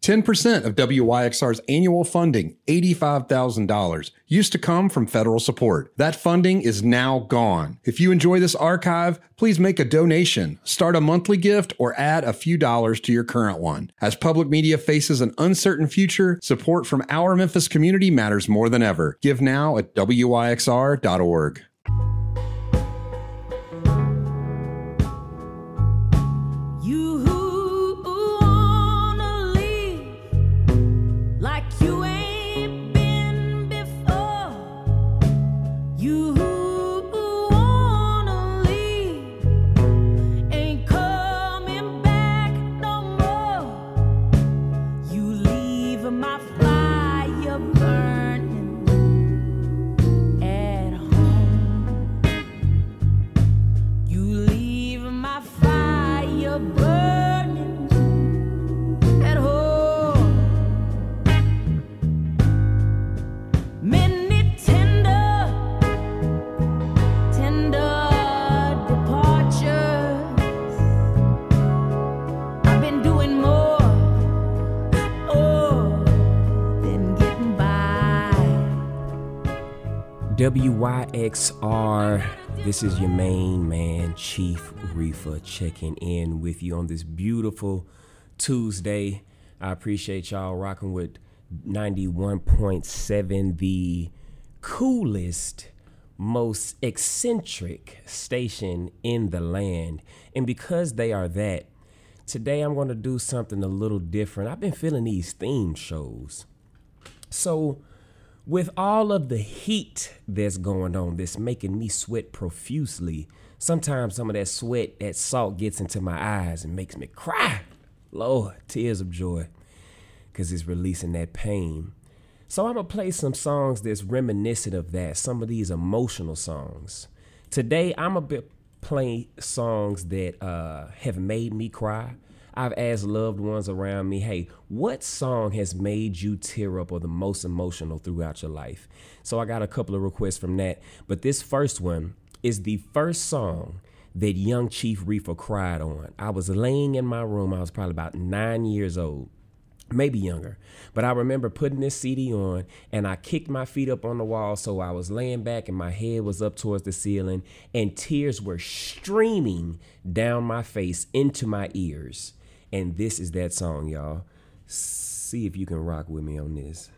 10% of WYXR's annual funding, $85,000, used to come from federal support. That funding is now gone. If you enjoy this archive, please make a donation, start a monthly gift, or add a few dollars to your current one. As public media faces an uncertain future, support from our Memphis community matters more than ever. Give now at WYXR.org. WYXR, this is your main man, Chief Reefer, checking in with you on this beautiful Tuesday. I appreciate y'all rocking with 91.7, the coolest, most eccentric station in the land. And because they are that, today I'm going to do something a little different. I've been feeling these theme shows. So with all of the heat that's going on, that's making me sweat profusely, sometimes some of that sweat, that salt gets into my eyes and makes me cry. Lord, tears of joy, because it's releasing that pain. So I'm going to play some songs that's reminiscent of that, some of these emotional songs. Today, I'm going to play songs that have made me cry. I've asked loved ones around me, hey, what song has made you tear up or the most emotional throughout your life? So I got a couple of requests from that. But this first one is the first song that young Chief Reefer cried on. I was laying in my room. I was probably about 9 years old, maybe younger. But I remember putting this CD on, and I kicked my feet up on the wall. So I was laying back and my head was up towards the ceiling, and tears were streaming down my face into my ears. And this is that song, y'all. See if you can rock with me on this.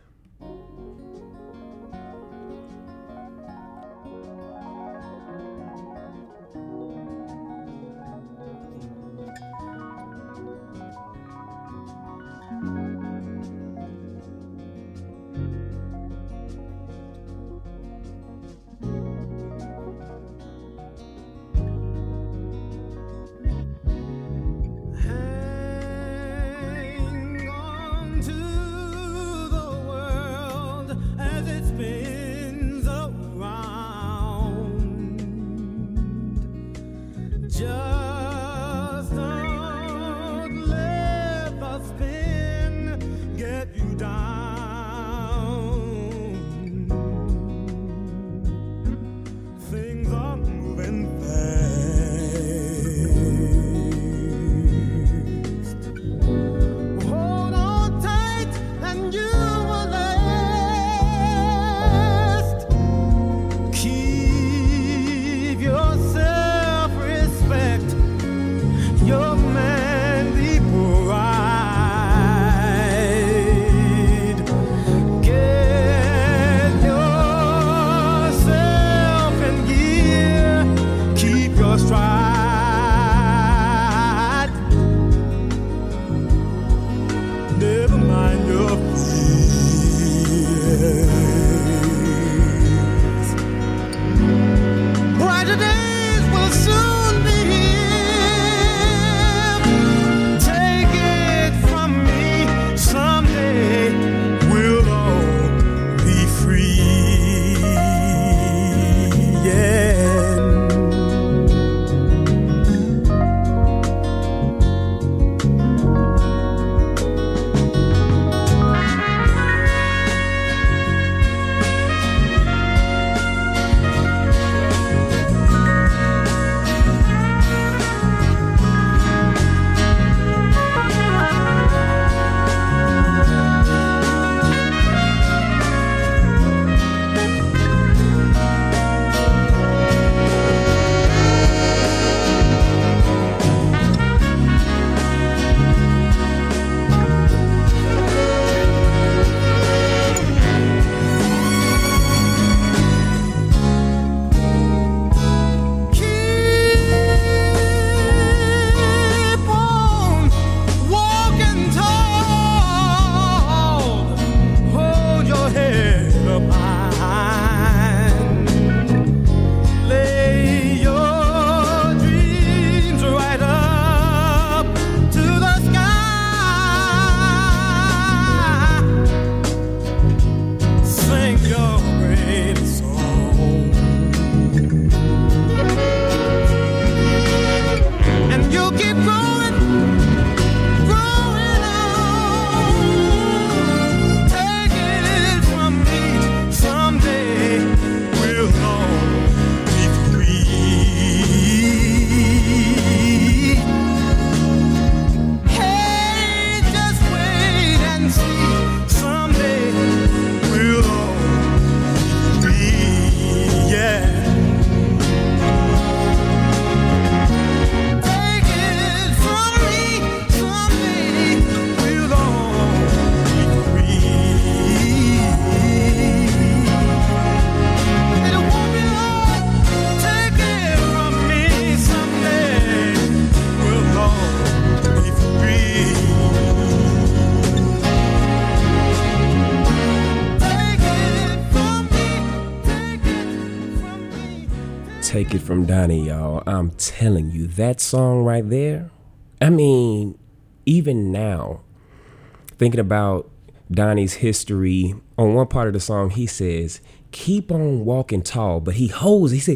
take it from Donnie, y'all. I'm telling you, that song right there, I mean, even now, thinking about Donnie's history, on one part of the song, he says, keep on walking tall, but he said,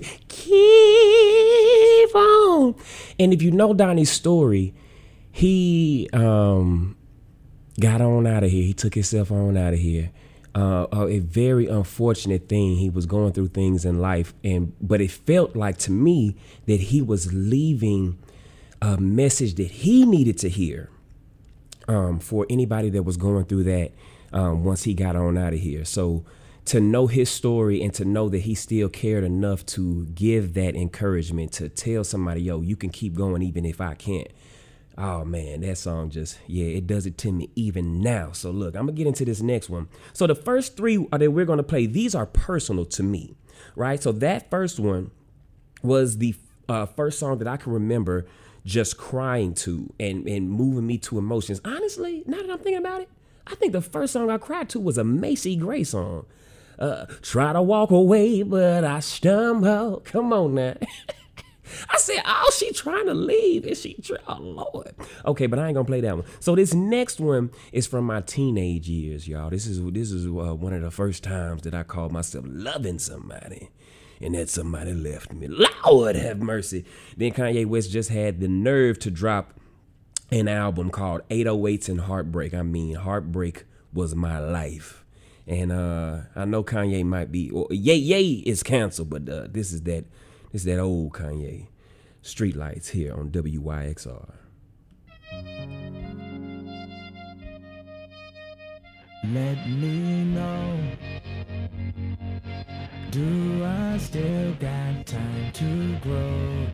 keep on. And if you know Donnie's story, he got on out of here. He took himself on out of here. A very unfortunate thing. He was going through things in life, but it felt like to me that he was leaving a message that he needed to hear for anybody that was going through that once he got on out of here. So to know his story and to know that he still cared enough to give that encouragement, to tell somebody, yo, you can keep going even if I can't. Oh, man, that song just, it does it to me even now. So, look, I'm going to get into this next one. So the first three that we're going to play, these are personal to me, right? So that first one was the first song that I can remember just crying to and moving me to emotions. Honestly, now that I'm thinking about it, I think the first song I cried to was a Macy Gray song. Try to walk away, but I stumble. Come on now. I said, oh, she trying to leave. And oh, Lord. Okay, but I ain't going to play that one. So this next one is from my teenage years, y'all. This is one of the first times that I called myself loving somebody. And that somebody left me. Lord have mercy. Then Kanye West just had the nerve to drop an album called 808s and Heartbreak. I mean, Heartbreak was my life. And I know Kanye might be, Yay is canceled, but this is that old Kanye. Streetlights here on WYXR. Let me know, do I still got time to grow?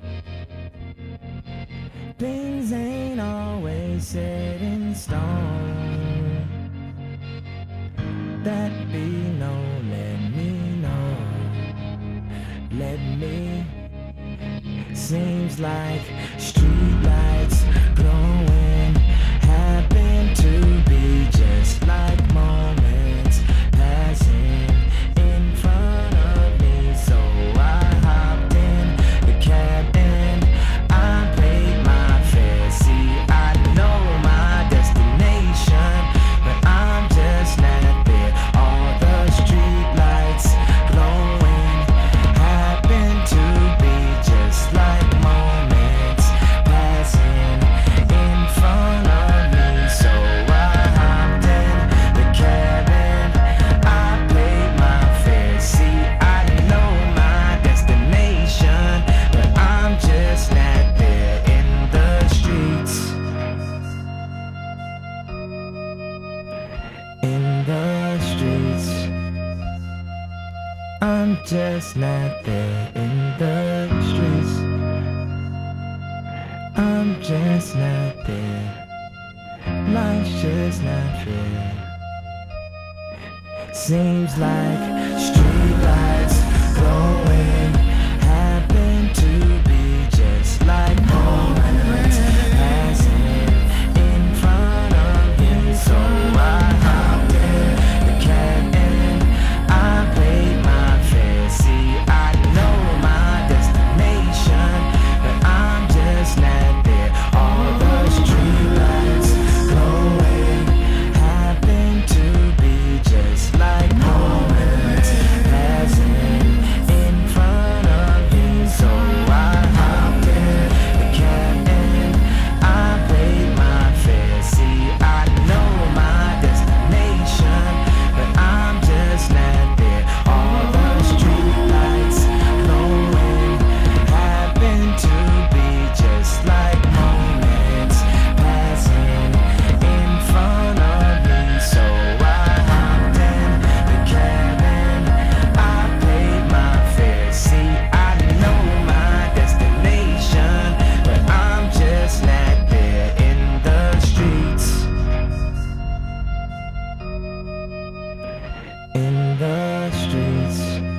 Things ain't always set in stone. That be known, let me know. Let me. Seems like streetlights glowing happen to be just like moments passing in front of me. So I hopped in the cab and I paid my fare. See, I know my destination, but I'm just not there. All the streetlights glowing happen to be just like moments passing in front of me. So I hopped in the cabin, I paid my fare. See, I know my destination, but I'm just not there in the streets. In the streets, I'm just not there in the streets. I'm just not there. Life's just not fair. Seems like streetlights glowing happen to be just like moments passing in front of you. So I hopped in the cab and I paid my fare. See, I know my destination, but I'm just not there. All the streetlights glowing happen to be just like moments passing in front of you. So I hopped in the cab and I paid my fare. See, I know my destination, but I'm just not there. All the streetlights glowing happen to be just like moments passing in front of me. So I hopped in the cab and I paid my fare. See, I know my destination, but I'm just not there in the streets. In the streets,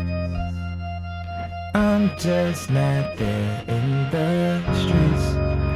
I'm just not there in the streets.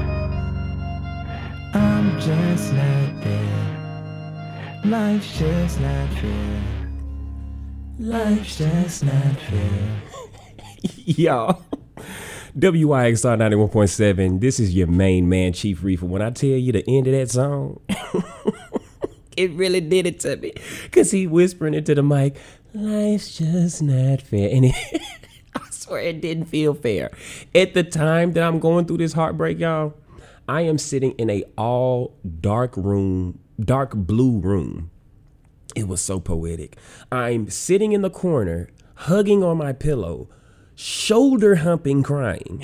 I'm just not there. Life's just not fair. Life's just not fair. Y'all, WYXR 91.7. This is your main man, Chief Reefer. When I tell you the end of that song, it really did it to me. Because he whispering into the mic, life's just not fair. And I swear it didn't feel fair. At the time that I'm going through this heartbreak, y'all, I am sitting in a all dark room, dark blue room. It was so poetic. I'm sitting in the corner, hugging on my pillow, shoulder humping, crying.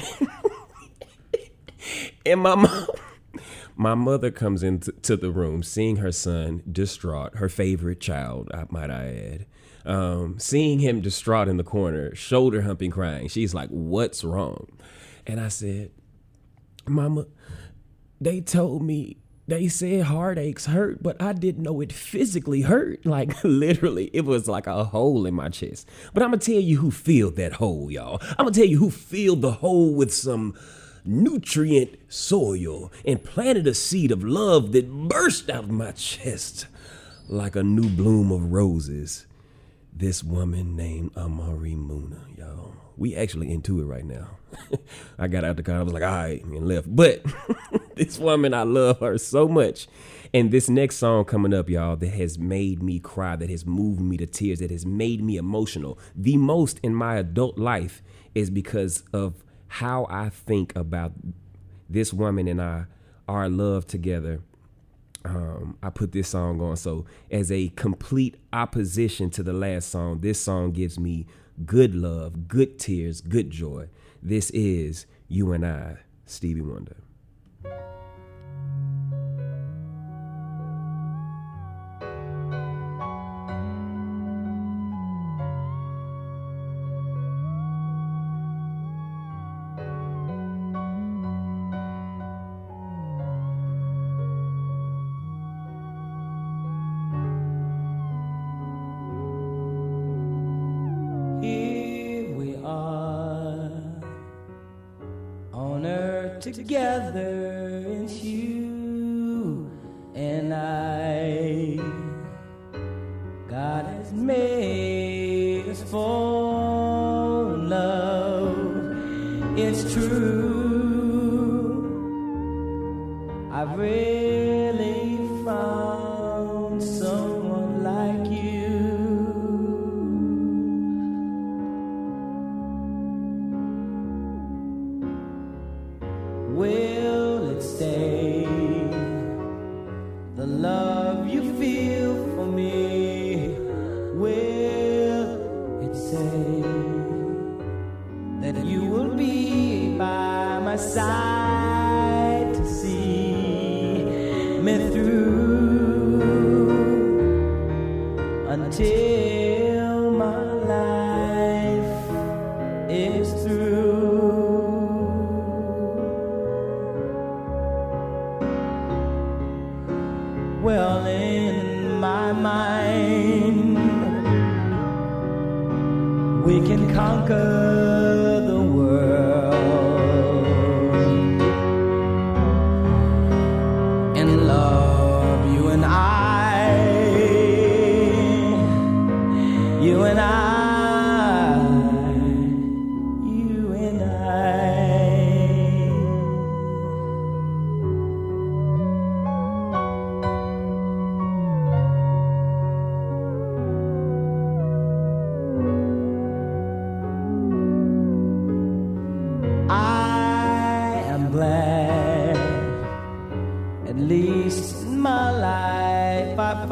And my mother comes into the room, seeing her son distraught, her favorite child, might I add. Seeing him distraught in the corner, shoulder humping, crying. She's like, what's wrong? And I said, Mama, they told me, they said heartaches hurt, but I didn't know it physically hurt. Like literally, it was like a hole in my chest. But I'm going to tell you who filled that hole, y'all. I'm going to tell you who filled the hole with some nutrient soil and planted a seed of love that burst out of my chest like a new bloom of roses. This woman named Amari Muna, y'all. We actually into it right now. I got out the car, I was like, all right, and left. But this woman, I love her so much. And this next song coming up, y'all, that has made me cry, that has moved me to tears, that has made me emotional the most in my adult life is because of how I think about this woman and our love together. I put this song on. So as a complete opposition to the last song, this song gives me good love, good tears, good joy. This is You and I, Stevie Wonder. Together, it's you and I. God has made us for love. It's true. I've really found someone like you. Will it stay? The love you feel for me, will it say that you will be by my side to see me through until my life is through? Well, in my mind, we can conquer the world and love, you and I, you and I, you and I. At least in my life I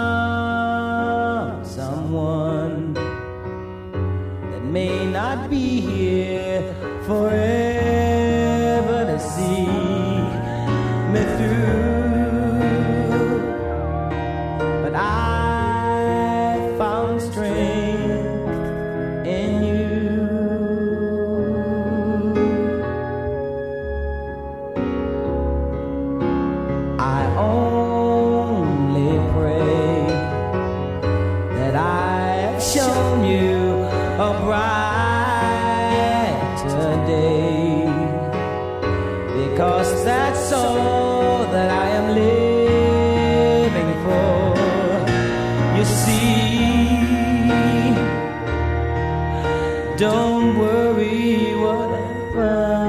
found someone that may not be here forever to see me through, but I found strength in you. I only pray that I have shown you a brighter day, because that's all that I am living for. You see, don't worry whatever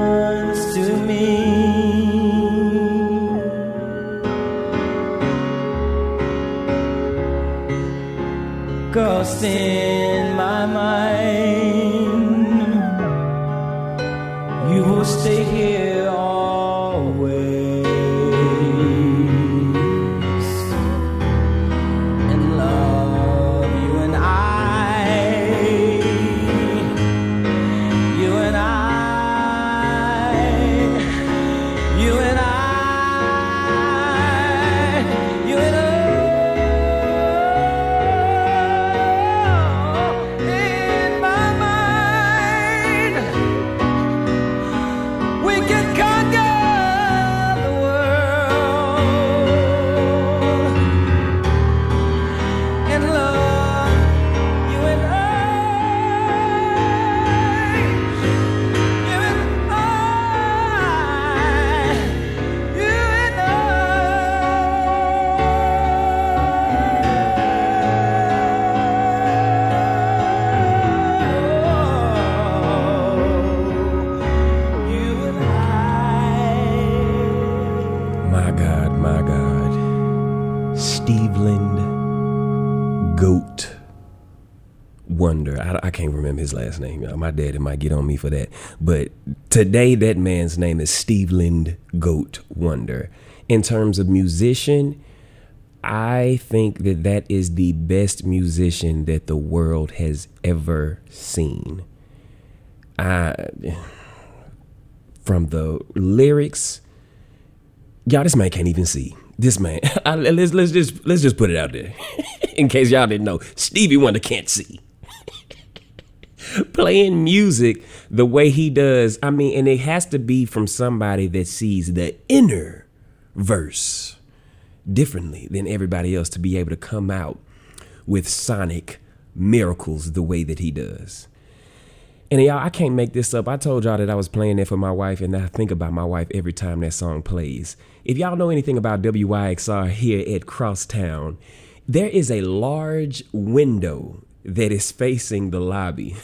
ghost in my mind. You will stay here always and love you and you and you and you and in my mind, we can conquer the world and love you and you and you and My God. Steveland Goat Wonder. I can't remember his last name. My daddy might get on me for that. But today, that man's name is Steveland Goat Wonder. In terms of musician, I think that is the best musician that the world has ever seen. From the lyrics, y'all, this man can't even see. This man, let's just put it out there, in case y'all didn't know. Stevie Wonder can't see. Playing music the way he does, I mean, and it has to be from somebody that sees the inner verse differently than everybody else to be able to come out with sonic miracles the way that he does. And y'all, I can't make this up. I told y'all that I was playing that for my wife, and I think about my wife every time that song plays. If y'all know anything about WYXR here at Crosstown, there is a large window that is facing the lobby.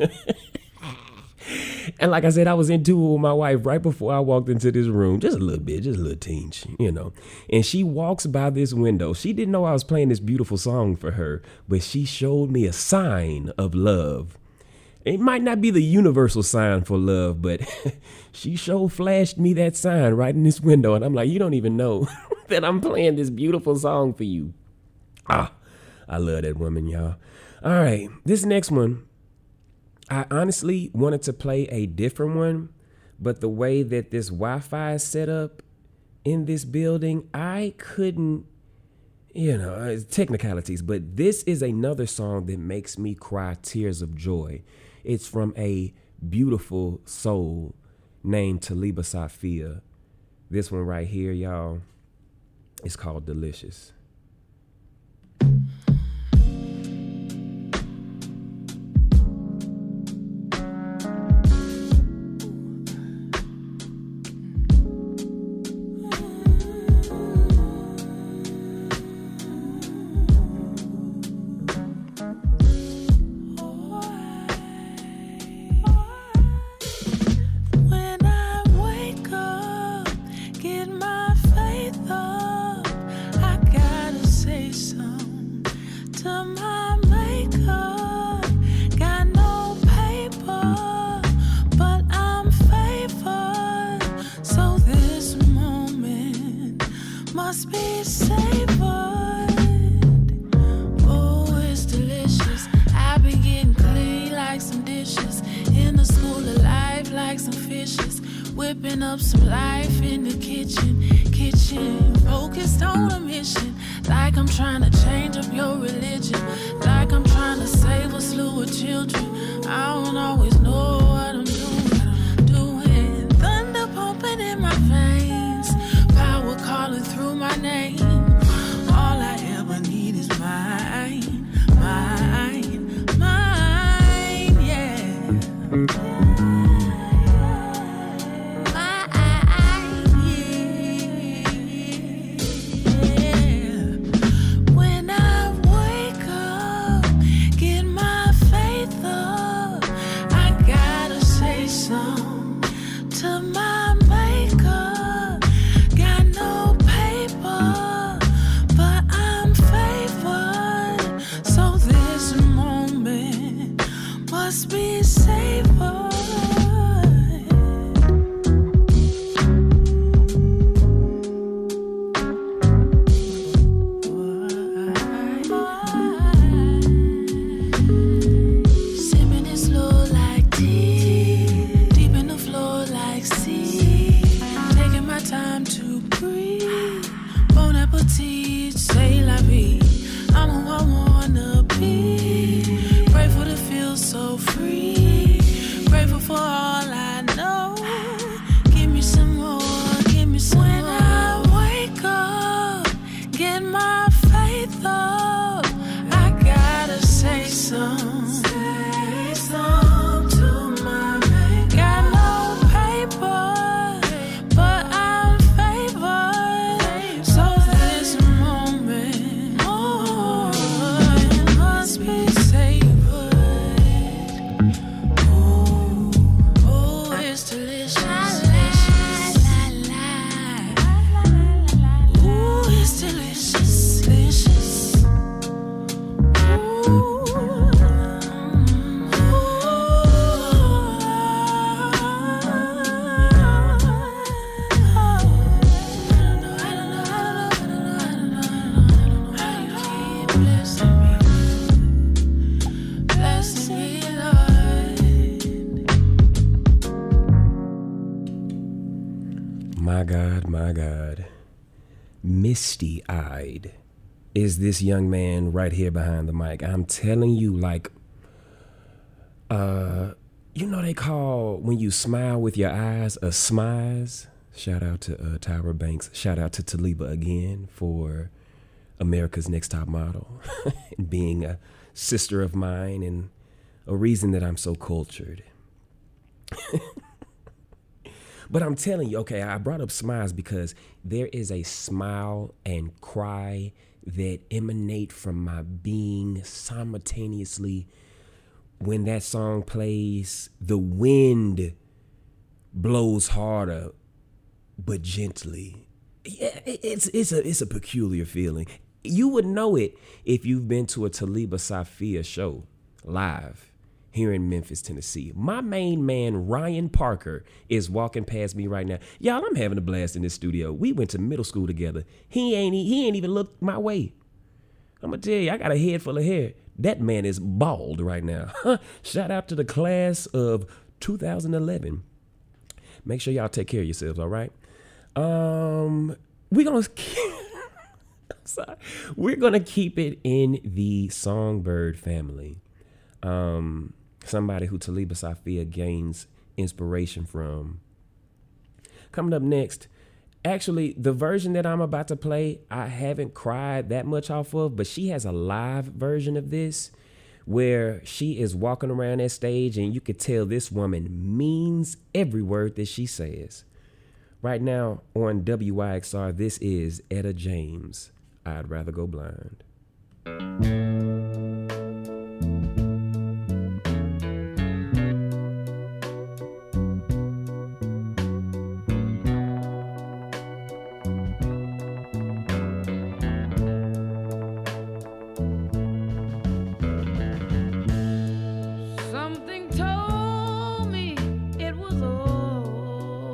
And like I said, I was into it with my wife right before I walked into this room, just a little bit, just a little tinge, you know. And she walks by this window. She didn't know I was playing this beautiful song for her, but she showed me a sign of love. It might not be the universal sign for love, but she sure flashed me that sign right in this window. And I'm like, you don't even know that I'm playing this beautiful song for you. I love that woman, y'all. All right, this next one, I honestly wanted to play a different one, but the way that this Wi-Fi is set up in this building, I couldn't, it's technicalities, but this is another song that makes me cry tears of joy. It's from a beautiful soul named Taliba Safia. This one right here, y'all, is called Delicious. Whipping up some life in the kitchen, focused on a mission, like I'm trying to change up your religion, like I'm trying to save a slew of children. I don't always know what I'm doing. Thunder pumping in my veins, power calling through my name. All I ever need is mine, yeah. I blessing me. Blessing me, Lord. My God. Misty-eyed is this young man right here behind the mic. I'm telling you, like, you know they call when you smile with your eyes a smize. Shout out to Tyra Banks. Shout out to Taliba again for America's Next Top Model and being a sister of mine and a reason that I'm so cultured. But I'm telling you, okay, I brought up smiles because there is a smile and cry that emanate from my being simultaneously when that song plays. The wind blows harder, but gently. Yeah, it's a peculiar feeling. You would know it if you've been to a Taliba Safia show live here in Memphis, Tennessee. My main man, Ryan Parker, is walking past me right now. Y'all, I'm having a blast in this studio. We went to middle school together. He ain't even looked my way. I'm gonna tell you, I got a head full of hair. That man is bald right now. Shout out to the class of 2011. Make sure y'all take care of yourselves, all right? We're gonna keep it in the Songbird family. Somebody who Taliba Safia gains inspiration from. Coming up next, actually, the version that I'm about to play, I haven't cried that much off of, but she has a live version of this where she is walking around that stage and you could tell this woman means every word that she says. Right now on WYXR, this is Etta James, I'd Rather Go Blind. Something told me it was over.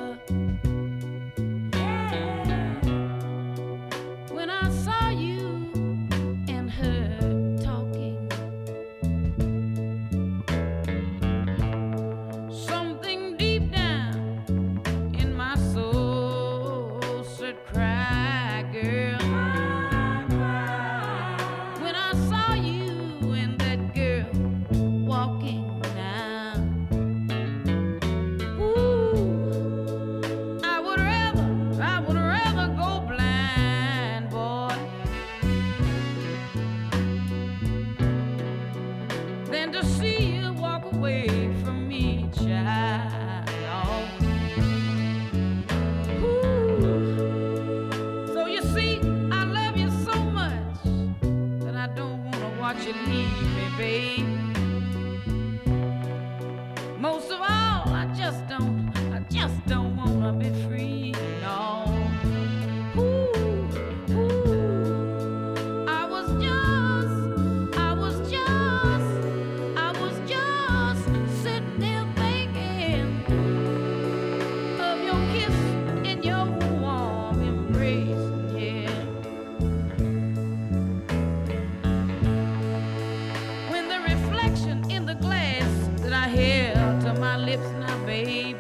When I saw you and her talking, something deep down in my soul said, cry, girl. When I saw you and that girl walking now, ooh, I would rather go blind, boy, than to see you walk away from me, child. Ooh. So you see, I love you so much that I don't want to watch you leave me, babe. Most of all, I just don't want to be free, no. Ooh, ooh. I was just sitting there thinking of your kiss and your warm embrace, yeah. When the reflection in the glass that I held to my lips now, babe,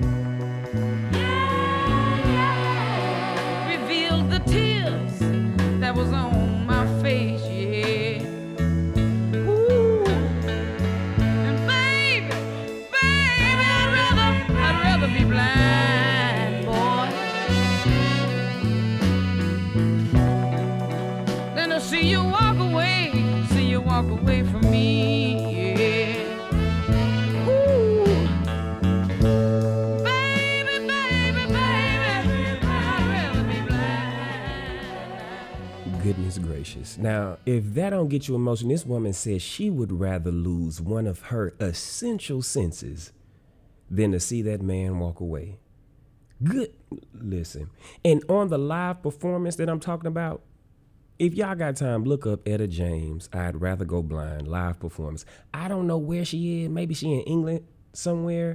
revealed the tears that was on my face, yeah. Ooh, and baby, I'd rather be blind, boy, than to see you walk away from me, yeah. Ooh, baby, I'd rather be blind. Goodness gracious. Now, if that don't get you emotional, this woman says she would rather lose one of her essential senses than to see that man walk away. Good. Listen. And on the live performance that I'm talking about, if y'all got time, look up Etta James, I'd Rather Go Blind, live performance. I don't know where she is. Maybe she in England somewhere.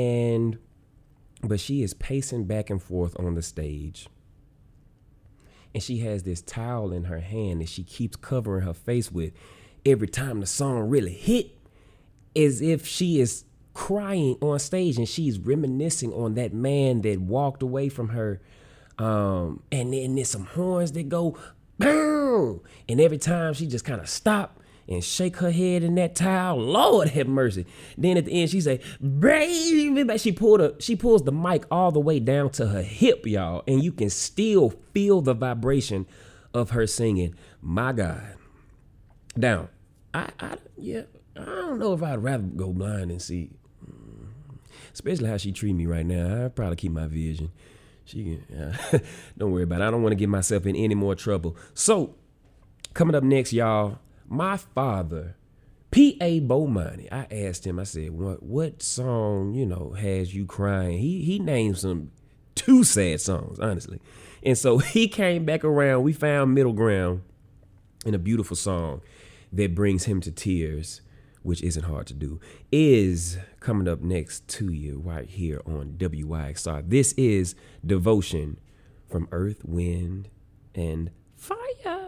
But she is pacing back and forth on the stage. and she has this towel in her hand that she keeps covering her face with every time the song really hit, as if she is crying on stage and she's reminiscing on that man that walked away from her. And then there's some horns that go boom, and every time she just kind of stop and shake her head in that towel. Lord have mercy. Then at the end she say, baby, she pulls the mic all the way down to her hip, y'all, and you can still feel the vibration of her singing, my God. Now, I don't know if I'd rather go blind and see, especially how she treat me right now. I'd probably keep my vision. Don't worry about it. I don't want to get myself in any more trouble. So, coming up next, y'all, my father, P.A. Bomani. I asked him, I said, what song, has you crying? He named two sad songs, honestly. And so he came back around. We found middle ground in a beautiful song that brings him to tears, which isn't hard to do, is coming up next to you right here on WYXR. This is Devotion from Earth, Wind, and Fire.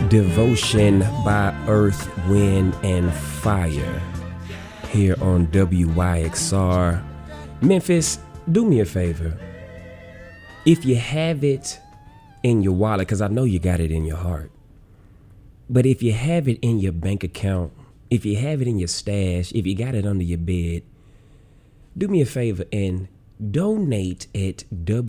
Devotion by Earth, Wind, and Fire here on WYXR. Memphis, do me a favor. If you have it in your wallet, because I know you got it in your heart, but if you have it in your bank account, if you have it in your stash, if you got it under your bed, do me a favor and donate at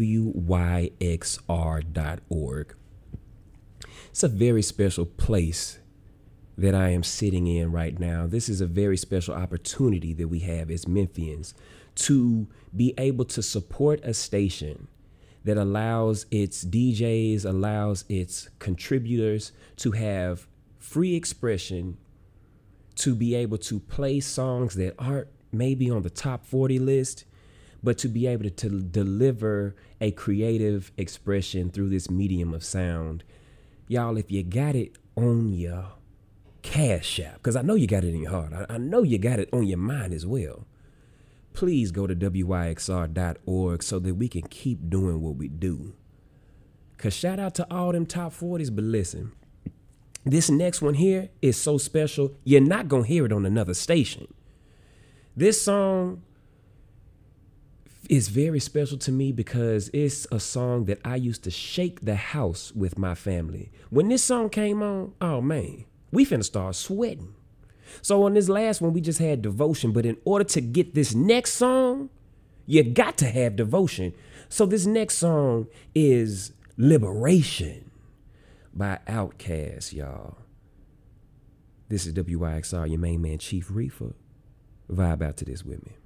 WYXR.org. It's a very special place that I am sitting in right now. This is a very special opportunity that we have as Memphians to be able to support a station that allows its DJs, allows its contributors to have free expression, to be able to play songs that aren't maybe on the top 40 list, but to be able to deliver a creative expression through this medium of sound. Y'all, if you got it on your Cash App, because I know you got it in your heart, I know you got it on your mind as well, please go to WYXR.org so that we can keep doing what we do. Because shout out to all them top 40s, but listen, this next one here is so special, you're not going to hear it on another station. This song is very special to me because it's a song that I used to shake the house with my family. When this song came on, oh man, we finna start sweating. So on this last one, we just had Devotion, but in order to get this next song, you got to have devotion. So this next song is Liberation by Outkast, y'all. This is WYXR, your main man, Chief Reefer. Vibe out to this with me.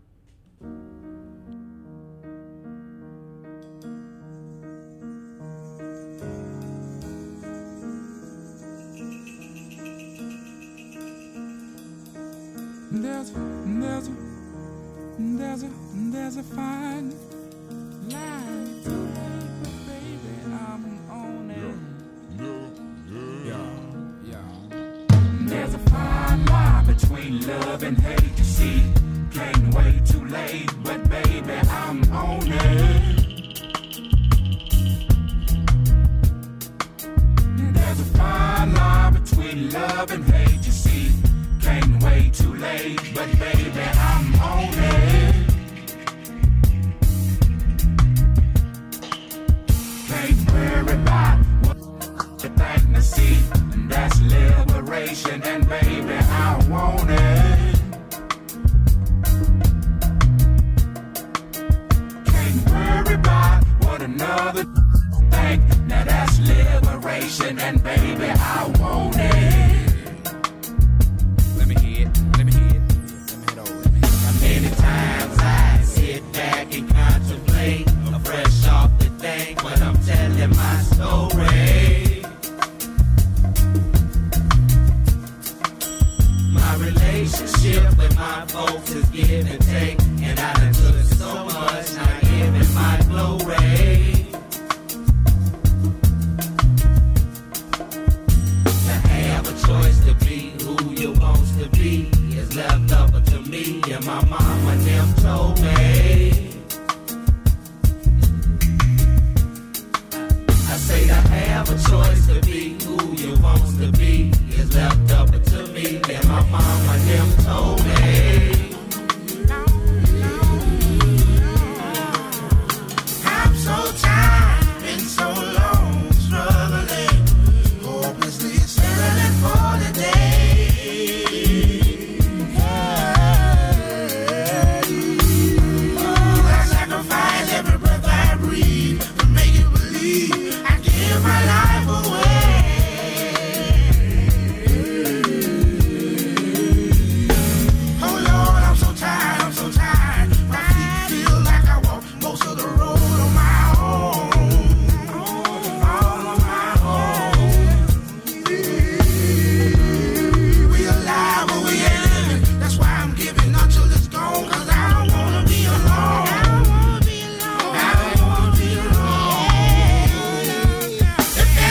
There's a fine line to make, but baby, I'm on it. Yeah. There's a fine line between love and hate. You see, can't wait too late, but baby, I'm on it. There's a fine line between love and hate. You see, can't wait too late, but baby, I'm on it. Can't worry about what you think to see, and that's liberation, and baby, I want it. Can't worry about what another think, now that's liberation, and baby, I want it. Many times I sit back and contemplate, I'm fresh off the thing, but I'm telling my story. My relationship with my folks is give and take, and I done took so much, not giving my glory. To have a choice to be who you want to be is left up to me, and my mama them told me. I say to have a choice to be who you want to be is left up to me, and my mama them told me. I'm so tired, been so long, struggling, hopelessly settling for the day. My life away. Oh Lord, I'm so tired, I'm so tired. My feet feel like I walk most of the road on my own. All on my own. We alive, but we ain't living. That's why I'm giving until it's gone, cause I don't wanna be alone. I don't wanna be alone. I don't wanna be alone.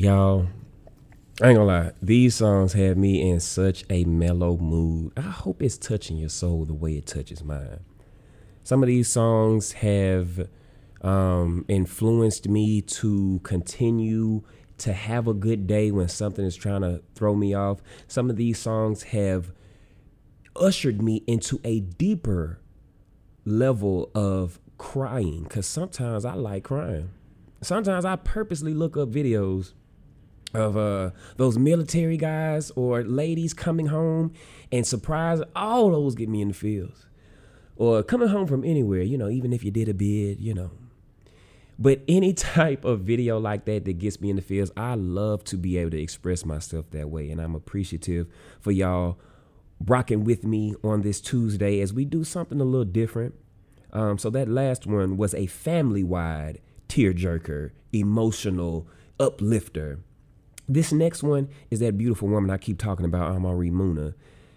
Y'all, I ain't gonna lie. These songs have me in such a mellow mood. I hope it's touching your soul the way it touches mine. Some of these songs have influenced me to continue to have a good day when something is trying to throw me off. Some of these songs have ushered me into a deeper level of crying, because sometimes I like crying. Sometimes I purposely look up videos of those military guys or ladies coming home, and surprise, all those get me in the feels. Or coming home from anywhere, you know, even if you did a bid, you know. But any type of video like that that gets me in the feels, I love to be able to express myself that way. And I'm appreciative for y'all rocking with me on this Tuesday as we do something a little different. So that last one was a family-wide tearjerker, emotional uplifter. This next one is that beautiful woman I keep talking about, Amari Muna.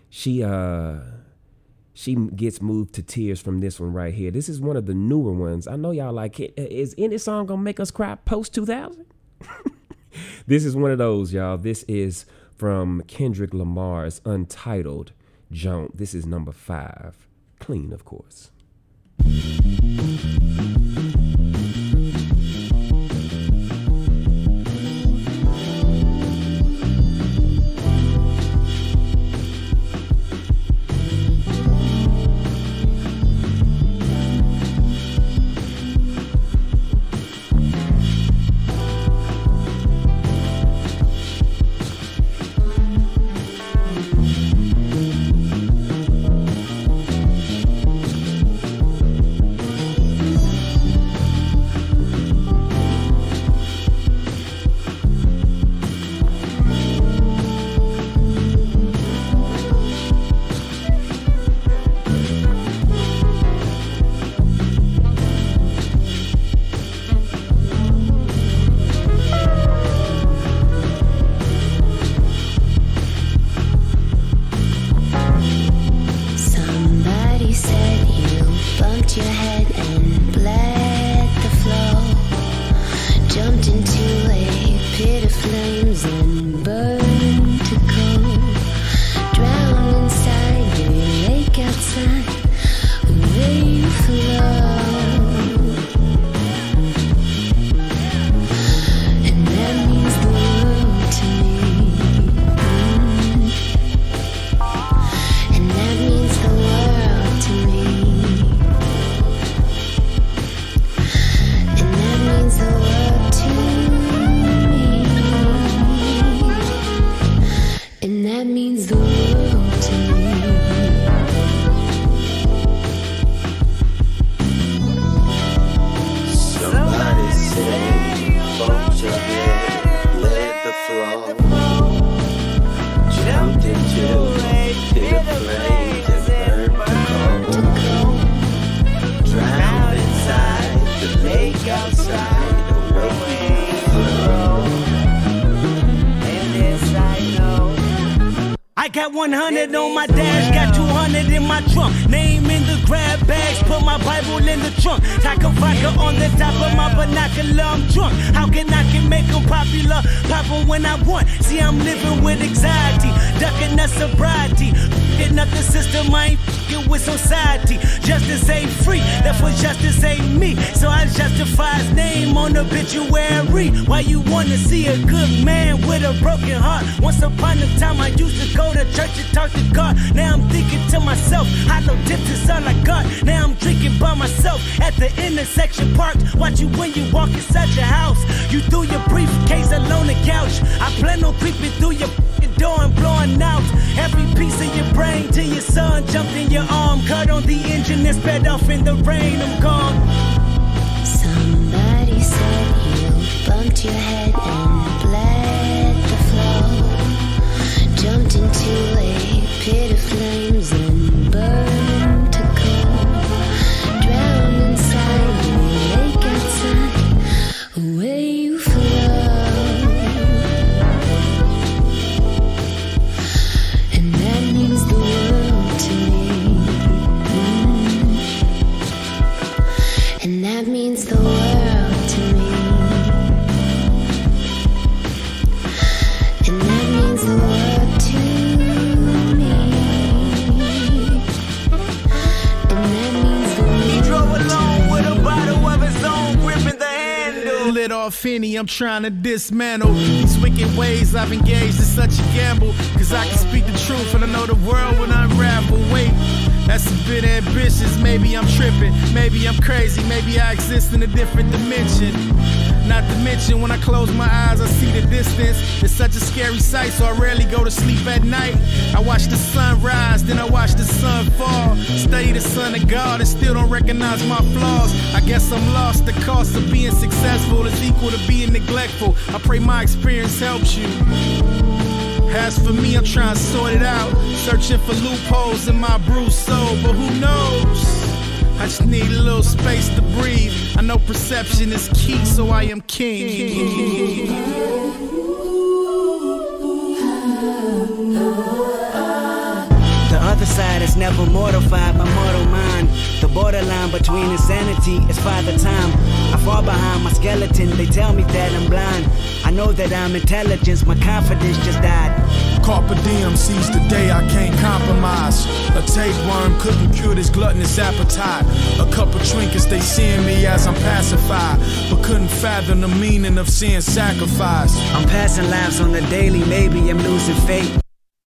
She gets moved to tears from this one right here. This is one of the newer ones. I know y'all like it. Is any song gonna make us cry post 2000? This is one of those, y'all. This is from Kendrick Lamar's Untitled Jaunt. This is number 5. Clean, of course. I got 100 on my dash, got 200 in my trunk. Name in the grab bags, put my Bible in the trunk. Taco vodka on the top of my binocular, I'm drunk. How can I make them popular? Pop 'em when I want. See, I'm living with anxiety, ducking the sobriety. Getting up the system, I ain't f***ing with society. Justice ain't free, therefore justice ain't me. So I justify his name on the obituary. Why you wanna see a good man with a broken heart? Once upon a time I used to go to church and talk to God. Now I'm thinking to myself, hollow tips is all I got. Now I'm drinking by myself at the intersection parked. Watch you when you walk inside your house. You threw your briefcase alone the couch. I plan on creeping through your door and blowing out every piece of your brain till your son jumped in your arm. Cut on the engine and sped off in the rain. I'm gone. Somebody said you bumped your head and bled the flow. Jumped into a pit of flames and burned to cold. Drowned inside the lake outside, where you flow. And that means the world to me. And that means the world to me. a lit off Henny, I'm trying to dismantle these wicked ways I've engaged in such a gamble. Cause I can speak the truth and I know the world will unravel. Wait, that's a bit ambitious, maybe I'm tripping, maybe I'm crazy, maybe I exist in a different dimension. Not to mention when I close my eyes I see the distance. It's such a scary sight, so I rarely go to sleep at night. I watch the sun rise, then I watch the sun fall. Study the son of God and still don't recognize my flaws. I guess I'm lost, the cost of being successful is equal to being neglectful. I pray my experience helps you. As for me, I'm trying to sort it out, searching for loopholes in my bruised soul, but who knows? I just need a little space to breathe. I know perception is key, so I am king. The other side is never mortified by mortal mind. The borderline between insanity is Father Time. I fall behind my skeleton, they tell me that I'm blind. I know that I'm intelligence, my confidence just died. Carpe diem seize the day, I can't compromise. A tapeworm couldn't cure this gluttonous appetite. A couple trinkets, they seeing me as I'm pacified, but couldn't fathom the meaning of seeing sacrifice. I'm passing lives on the daily, maybe I'm losing faith.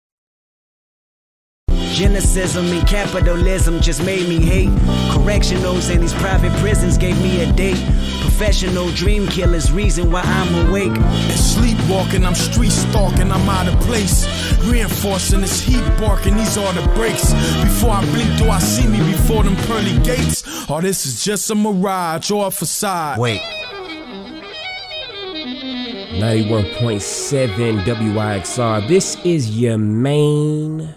Cynicism and capitalism just made me hate. Correctionals in these private prisons gave me a date. Professional dream killers, reason why I'm awake. And sleepwalking, I'm street stalking, I'm out of place. Reinforcing this heat barking, these are the breaks. Before I blink, do I see me before them pearly gates? Or this is just a mirage or a facade? Wait. 91.7 WYXR. This is your main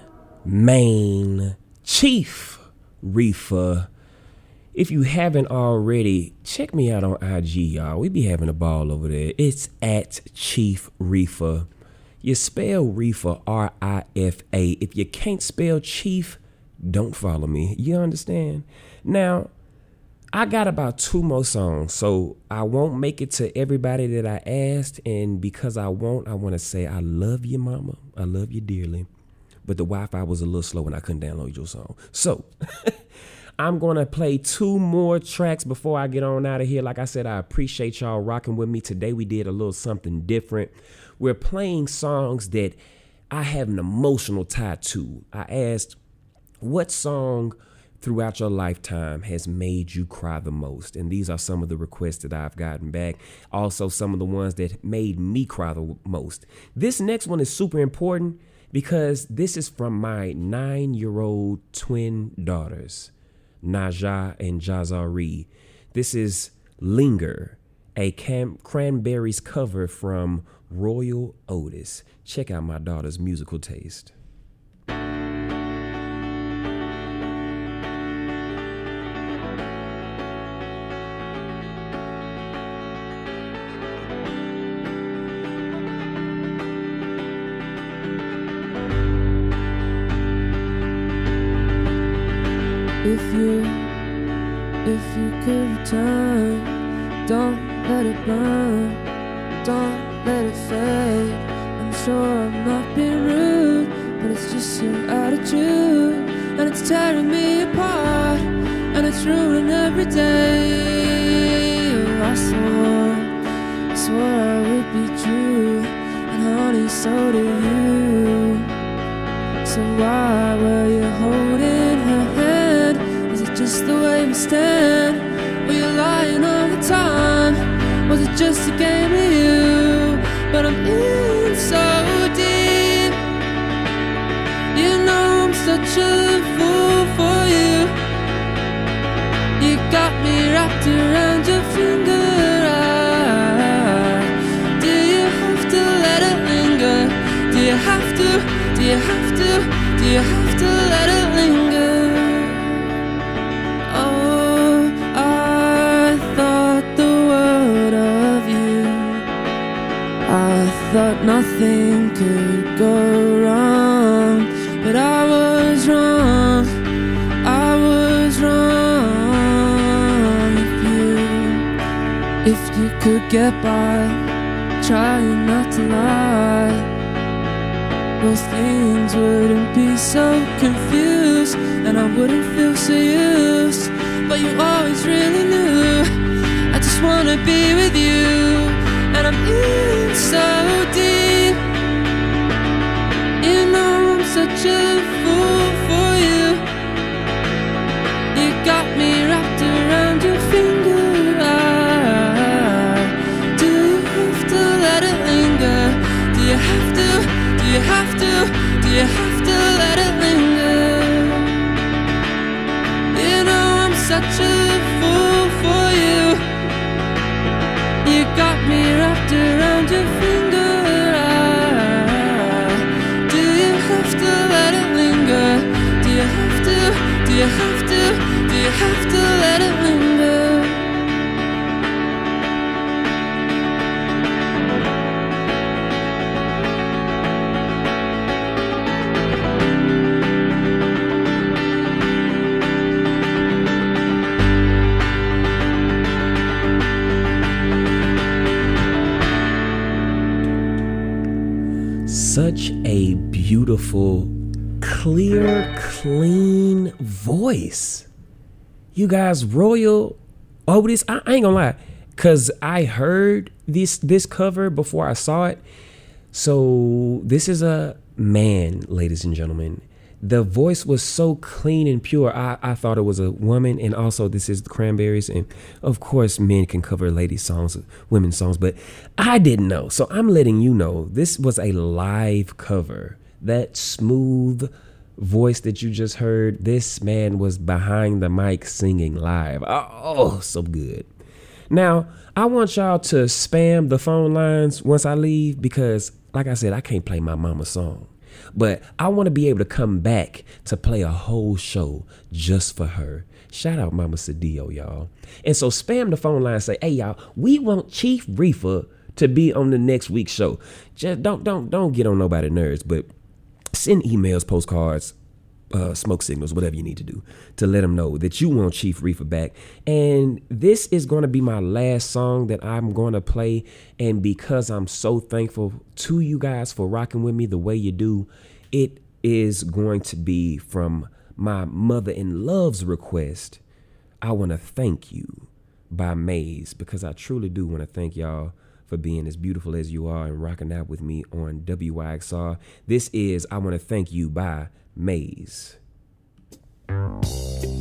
Chief Reefer. If you haven't already, check me out on IG, y'all. We be having a ball over there. It's at Chief Reefer. You spell Reefer R-I-F-A. If you can't spell Chief, don't follow me. You understand? Now, I got about 2 more songs, so I won't make it to everybody that I asked. And because I want to say I love you, mama. I love you dearly. But the Wi-Fi was a little slow and I couldn't download your song. So I'm going to play 2 more tracks before I get on out of here. Like I said, I appreciate y'all rocking with me. Today we did a little something different. We're playing songs that I have an emotional tie to. I asked, what song throughout your lifetime has made you cry the most? And these are some of the requests that I've gotten back. Also, some of the ones that made me cry the most. This next one is super important because this is from my 9-year-old twin daughters, Naja and Jazari. This is Linger, a Cranberries cover from Royal Otis. Check out my daughter's musical taste. If you could return, don't let it burn, don't let it fade. I'm sure I'm not being rude, but it's just your attitude, and it's tearing me apart, and it's ruining every day. Oh, I swore I would be true, and honey, so do you. So why were you holding her hand? Is it just the way we stand? Were you lying all the time? Was it just a game of you? But I'm in so deep. You know I'm such a fool for you. You got me wrapped around your finger. Do you have to let it linger? Do you have to? Do you have to? Do you have to let it linger? Oh, I thought the world of you. I thought nothing could go wrong, but I was wrong. I was wrong. If you could get by, trying not to lie, most things wouldn't be so confused, and I wouldn't feel so used. But you always really knew. I just wanna be with you, and I'm in so deep. You know I'm such a fool for you. You got me wrapped around your finger. Do you have to let it linger? Do you have to? Do you have to? Do you have to let it linger? You know I'm such a fool for you. You got me wrapped around your finger. Do you have to let it linger? Do you have to? Do you have to? Do you have to let it linger? Such a beautiful, clear, clean voice. You guys royal over this. I ain't gonna lie, cause I heard this cover before I saw it. So this is a man, ladies and gentlemen. The voice was so clean and pure. I thought it was a woman, and also this is the Cranberries, and of course men can cover ladies songs, women's songs, but I didn't know. So I'm letting you know this was a live cover. That smooth voice that you just heard, this man was behind the mic singing live. Oh, so good. Now, I want y'all to spam the phone lines once I leave because, like I said, I can't play my mama's song. But I want to be able to come back to play a whole show just for her. Shout out Mama Cedillo, y'all. And so spam the phone line and say, hey, y'all, we want Chief Reefer to be on the next week's show. Just don't get on nobody's nerves, but send emails, postcards, smoke signals, whatever you need to do to let them know that you want Chief Reefer back. And this is going to be my last song that I'm going to play. And because I'm so thankful to you guys for rocking with me the way you do, it is going to be from my mother-in-law's request. I want to thank you by Maze, because I truly do want to thank y'all for being as beautiful as you are and rocking out with me on WYXR. This is I Want to Thank You by Maze.